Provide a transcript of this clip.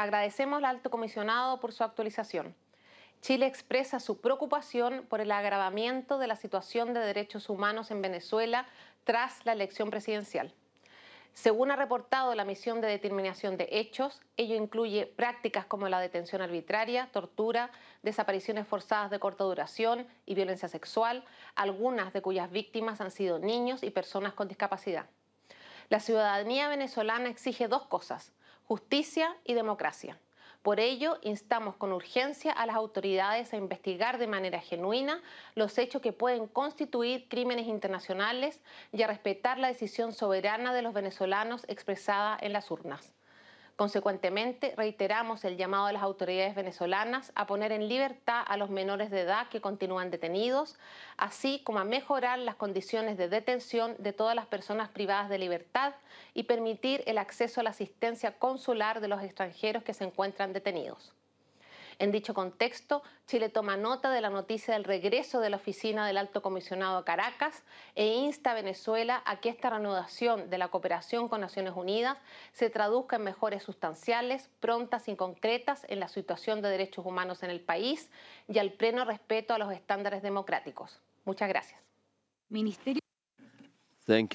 Agradecemos al Alto Comisionado por su actualización. Chile expresa su preocupación por el agravamiento de la situación de derechos humanos en Venezuela tras la elección presidencial. Según ha reportado la Misión de Determinación de Hechos, ello incluye prácticas como la detención arbitraria, tortura, desapariciones forzadas de corta duración y violencia sexual, algunas de cuyas víctimas han sido niños y personas con discapacidad. La ciudadanía venezolana exige dos cosas: justicia y democracia. Por ello, instamos con urgencia a las autoridades a investigar de manera genuina los hechos que pueden constituir crímenes internacionales y a respetar la decisión soberana de los venezolanos expresada en las urnas. Consecuentemente, reiteramos el llamado a las autoridades venezolanas a poner en libertad a los menores de edad que continúan detenidos, así como a mejorar las condiciones de detención de todas las personas privadas de libertad y permitir el acceso a la asistencia consular de los extranjeros que se encuentran detenidos. En dicho contexto, Chile toma nota de la noticia del regreso de la oficina del Alto Comisionado a Caracas e insta a Venezuela a que esta reanudación de la cooperación con Naciones Unidas se traduzca en mejoras sustanciales, prontas y concretas en la situación de derechos humanos en el país y al pleno respeto a los estándares democráticos. Muchas gracias. Ministerio Thank